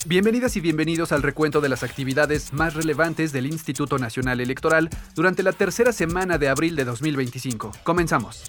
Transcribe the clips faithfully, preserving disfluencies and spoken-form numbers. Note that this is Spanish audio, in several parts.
Bienvenidas y bienvenidos al recuento de las actividades más relevantes del Instituto Nacional Electoral durante la tercera semana de abril de dos mil veinticinco. Comenzamos.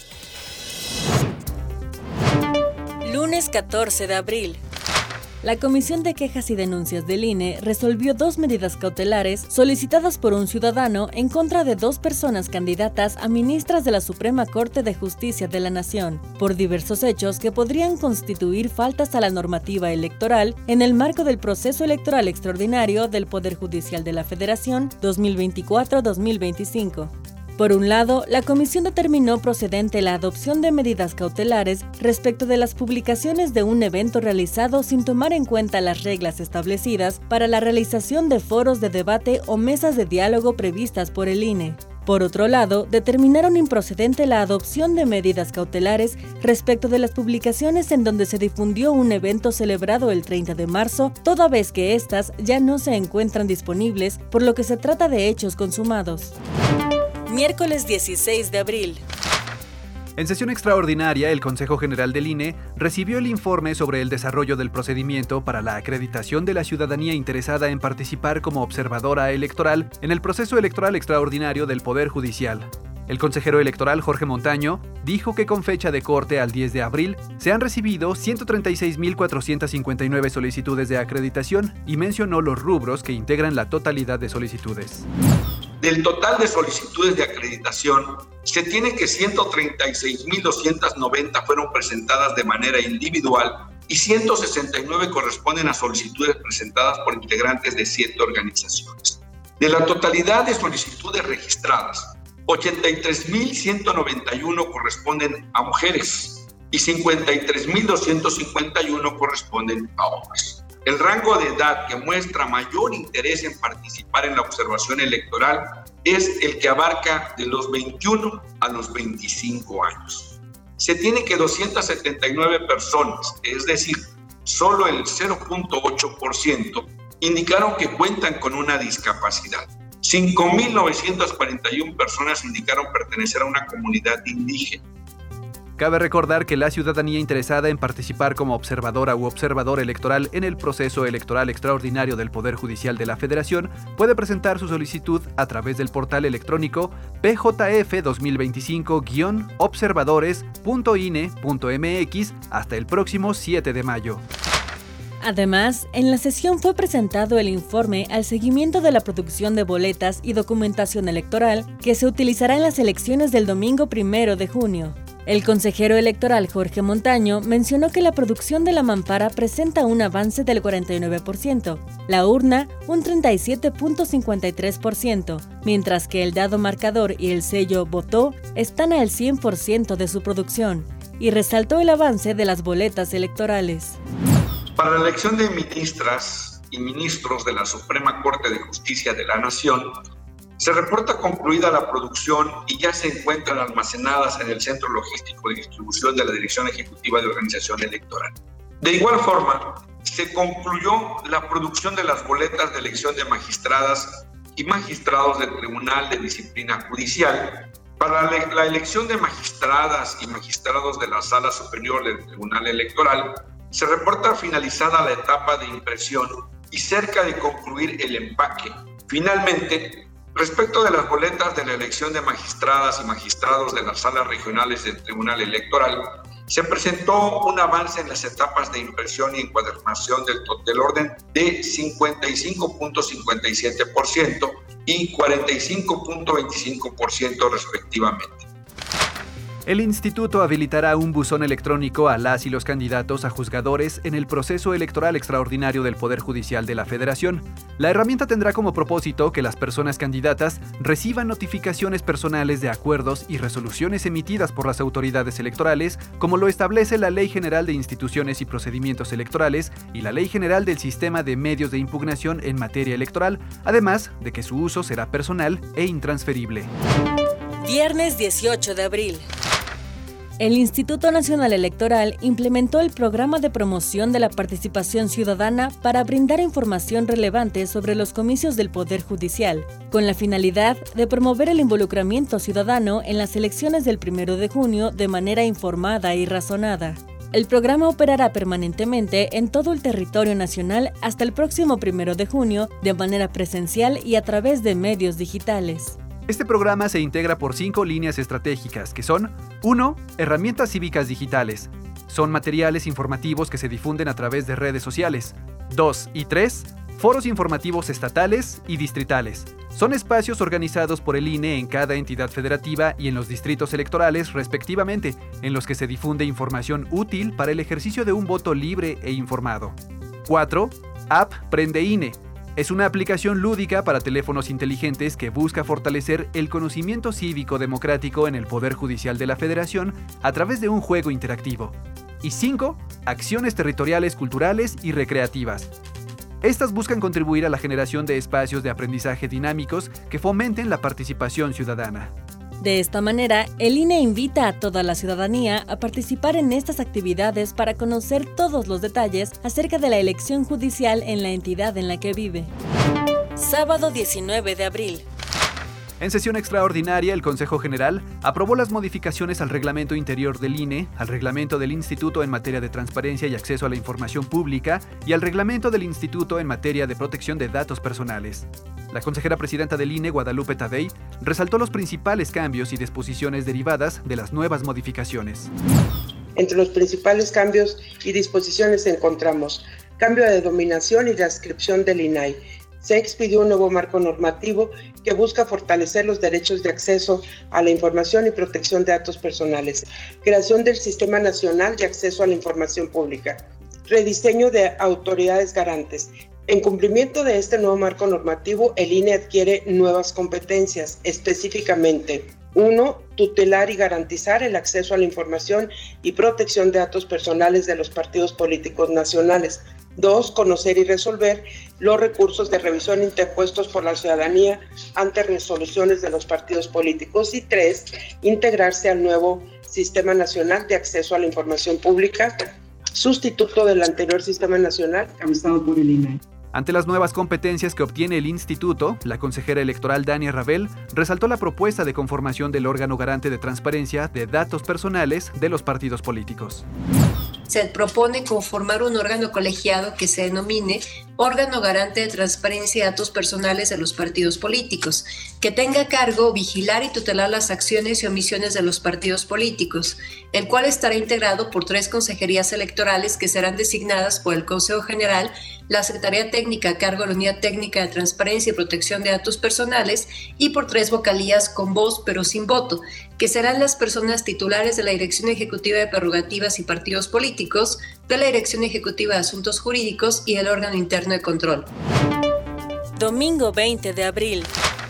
Lunes catorce de abril. La Comisión de Quejas y Denuncias del I N E resolvió dos medidas cautelares solicitadas por un ciudadano en contra de dos personas candidatas a ministras de la Suprema Corte de Justicia de la Nación, por diversos hechos que podrían constituir faltas a la normativa electoral en el marco del proceso electoral extraordinario del Poder Judicial de la Federación dos mil veinticuatro a dos mil veinticinco. Por un lado, la comisión determinó procedente la adopción de medidas cautelares respecto de las publicaciones de un evento realizado sin tomar en cuenta las reglas establecidas para la realización de foros de debate o mesas de diálogo previstas por el I N E. Por otro lado, determinaron improcedente la adopción de medidas cautelares respecto de las publicaciones en donde se difundió un evento celebrado el treinta de marzo, toda vez que éstas ya no se encuentran disponibles, por lo que se trata de hechos consumados. Miércoles dieciséis de abril. En sesión extraordinaria, el Consejo General del I N E recibió el informe sobre el desarrollo del procedimiento para la acreditación de la ciudadanía interesada en participar como observadora electoral en el proceso electoral extraordinario del Poder Judicial. El consejero electoral Jorge Montaño dijo que con fecha de corte al diez de abril se han recibido ciento treinta y seis mil cuatrocientas cincuenta y nueve solicitudes de acreditación y mencionó los rubros que integran la totalidad de solicitudes. Del total de solicitudes de acreditación, se tiene que ciento treinta y seis mil doscientas noventa fueron presentadas de manera individual y ciento sesenta y nueve corresponden a solicitudes presentadas por integrantes de siete organizaciones. De la totalidad de solicitudes registradas, ochenta y tres mil ciento noventa y uno corresponden a mujeres y cincuenta y tres mil doscientos cincuenta y uno corresponden a hombres. El rango de edad que muestra mayor interés en participar en la observación electoral es el que abarca de los veintiuno a los veinticinco años. Se tiene que doscientas setenta y nueve personas, es decir, solo el cero punto ocho por ciento, indicaron que cuentan con una discapacidad. cinco mil novecientas cuarenta y una personas indicaron pertenecer a una comunidad indígena. Cabe recordar que la ciudadanía interesada en participar como observadora u observador electoral en el proceso electoral extraordinario del Poder Judicial de la Federación puede presentar su solicitud a través del portal electrónico p j f dos mil veinticinco guion observadores punto i n e punto m x hasta el próximo siete de mayo. Además, en la sesión fue presentado el informe al seguimiento de la producción de boletas y documentación electoral que se utilizará en las elecciones del domingo primero de junio. El consejero electoral Jorge Montaño mencionó que la producción de la mampara presenta un avance del cuarenta y nueve por ciento, la urna un treinta y siete punto cincuenta y tres por ciento, mientras que el dado marcador y el sello votó están al cien por ciento de su producción, y resaltó el avance de las boletas electorales. Para la elección de ministras y ministros de la Suprema Corte de Justicia de la Nación, se reporta concluida la producción y ya se encuentran almacenadas en el Centro Logístico de Distribución de la Dirección Ejecutiva de Organización Electoral. De igual forma, se concluyó la producción de las boletas de elección de magistradas y magistrados del Tribunal de Disciplina Judicial. Para la elección de magistradas y magistrados de la Sala Superior del Tribunal Electoral, se reporta finalizada la etapa de impresión y cerca de concluir el empaque. Finalmente, respecto de las boletas de la elección de magistradas y magistrados de las salas regionales del Tribunal Electoral, se presentó un avance en las etapas de impresión y encuadernación del, del orden de cincuenta y cinco punto cincuenta y siete por ciento y cuarenta y cinco punto veinticinco por ciento respectivamente. El instituto habilitará un buzón electrónico a las y los candidatos a juzgadores en el proceso electoral extraordinario del Poder Judicial de la Federación. La herramienta tendrá como propósito que las personas candidatas reciban notificaciones personales de acuerdos y resoluciones emitidas por las autoridades electorales, como lo establece la Ley General de Instituciones y Procedimientos Electorales y la Ley General del Sistema de Medios de Impugnación en materia electoral, además de que su uso será personal e intransferible. Viernes dieciocho de abril. El Instituto Nacional Electoral implementó el programa de promoción de la participación ciudadana para brindar información relevante sobre los comicios del Poder Judicial, con la finalidad de promover el involucramiento ciudadano en las elecciones del primero de junio de manera informada y razonada. El programa operará permanentemente en todo el territorio nacional hasta el próximo primero de junio, de manera presencial y a través de medios digitales. Este programa se integra por cinco líneas estratégicas, que son: uno. Herramientas cívicas digitales. Son materiales informativos que se difunden a través de redes sociales. dos y tres. Foros informativos estatales y distritales. Son espacios organizados por el I N E en cada entidad federativa y en los distritos electorales respectivamente, en los que se difunde información útil para el ejercicio de un voto libre e informado. cuatro. App Prende I N E. Es una aplicación lúdica para teléfonos inteligentes que busca fortalecer el conocimiento cívico democrático en el Poder Judicial de la Federación a través de un juego interactivo. Y cinco. Acciones territoriales, culturales y recreativas. Estas buscan contribuir a la generación de espacios de aprendizaje dinámicos que fomenten la participación ciudadana. De esta manera, el I N E invita a toda la ciudadanía a participar en estas actividades para conocer todos los detalles acerca de la elección judicial en la entidad en la que vive. Sábado diecinueve de abril. En sesión extraordinaria, el Consejo General aprobó las modificaciones al reglamento interior del I N E, al reglamento del Instituto en materia de transparencia y acceso a la información pública y al reglamento del Instituto en materia de protección de datos personales. La consejera presidenta del I N E, Guadalupe Tadei, resaltó los principales cambios y disposiciones derivadas de las nuevas modificaciones. Entre los principales cambios y disposiciones encontramos cambio de denominación y de adscripción del I N A I. Se expidió un nuevo marco normativo que busca fortalecer los derechos de acceso a la información y protección de datos personales. Creación del Sistema Nacional de Acceso a la Información Pública. Rediseño de autoridades garantes. En cumplimiento de este nuevo marco normativo, el I N E adquiere nuevas competencias, específicamente: uno. Tutelar y garantizar el acceso a la información y protección de datos personales de los partidos políticos nacionales. dos. Conocer y resolver los recursos de revisión interpuestos por la ciudadanía ante resoluciones de los partidos políticos. Y tres. Integrarse al nuevo Sistema Nacional de Acceso a la Información Pública, sustituto del anterior Sistema Nacional encabezado por el I N A I. Ante las nuevas competencias que obtiene el instituto, la consejera electoral Dania Rabel resaltó la propuesta de conformación del órgano garante de transparencia de datos personales de los partidos políticos. Se propone conformar un órgano colegiado que se denomine Órgano Garante de Transparencia de Datos Personales de los Partidos Políticos, que tenga a cargo vigilar y tutelar las acciones y omisiones de los partidos políticos, el cual estará integrado por tres consejerías electorales que serán designadas por el Consejo General, la Secretaría Técnica a cargo de la Unidad Técnica de Transparencia y Protección de Datos Personales y por tres vocalías con voz pero sin voto, que serán las personas titulares de la Dirección Ejecutiva de Prerrogativas y Partidos Políticos, de la Dirección Ejecutiva de Asuntos Jurídicos y del órgano interno de control. Domingo veinte de abril.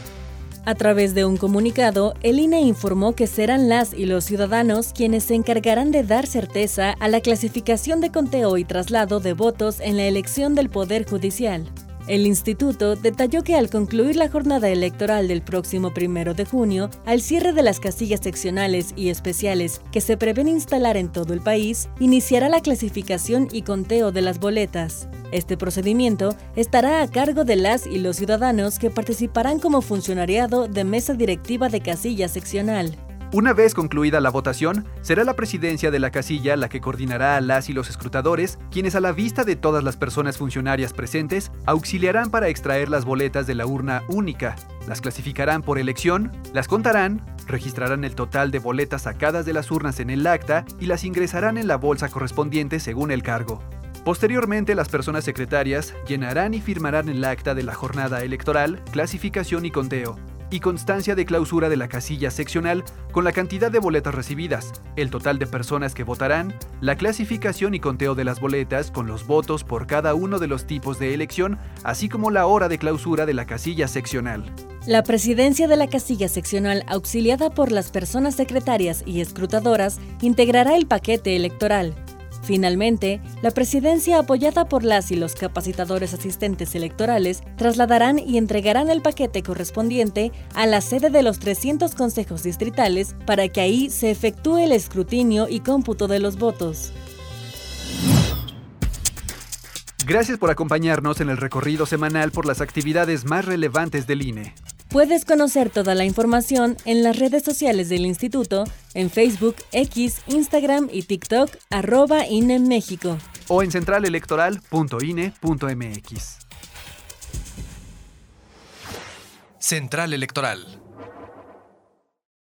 A través de un comunicado, el I N E informó que serán las y los ciudadanos quienes se encargarán de dar certeza a la clasificación de conteo y traslado de votos en la elección del Poder Judicial. El instituto detalló que al concluir la jornada electoral del próximo primero de junio, al cierre de las casillas seccionales y especiales que se prevén instalar en todo el país, iniciará la clasificación y conteo de las boletas. Este procedimiento estará a cargo de las y los ciudadanos que participarán como funcionariado de mesa directiva de casilla seccional. Una vez concluida la votación, será la presidencia de la casilla la que coordinará a las y los escrutadores, quienes a la vista de todas las personas funcionarias presentes, auxiliarán para extraer las boletas de la urna única, las clasificarán por elección, las contarán, registrarán el total de boletas sacadas de las urnas en el acta y las ingresarán en la bolsa correspondiente según el cargo. Posteriormente, las personas secretarias llenarán y firmarán el acta de la jornada electoral, clasificación y conteo, y constancia de clausura de la casilla seccional con la cantidad de boletas recibidas, el total de personas que votarán, la clasificación y conteo de las boletas con los votos por cada uno de los tipos de elección, así como la hora de clausura de la casilla seccional. La presidencia de la casilla seccional, auxiliada por las personas secretarias y escrutadoras, integrará el paquete electoral. Finalmente, la presidencia, apoyada por las y los capacitadores asistentes electorales, trasladarán y entregarán el paquete correspondiente a la sede de los trescientos consejos distritales para que ahí se efectúe el escrutinio y cómputo de los votos. Gracias por acompañarnos en el recorrido semanal por las actividades más relevantes del I N E. Puedes conocer toda la información en las redes sociales del Instituto, en Facebook, X, Instagram y TikTok, arroba I N E México. O en central electoral punto I N E punto M X. Central Electoral.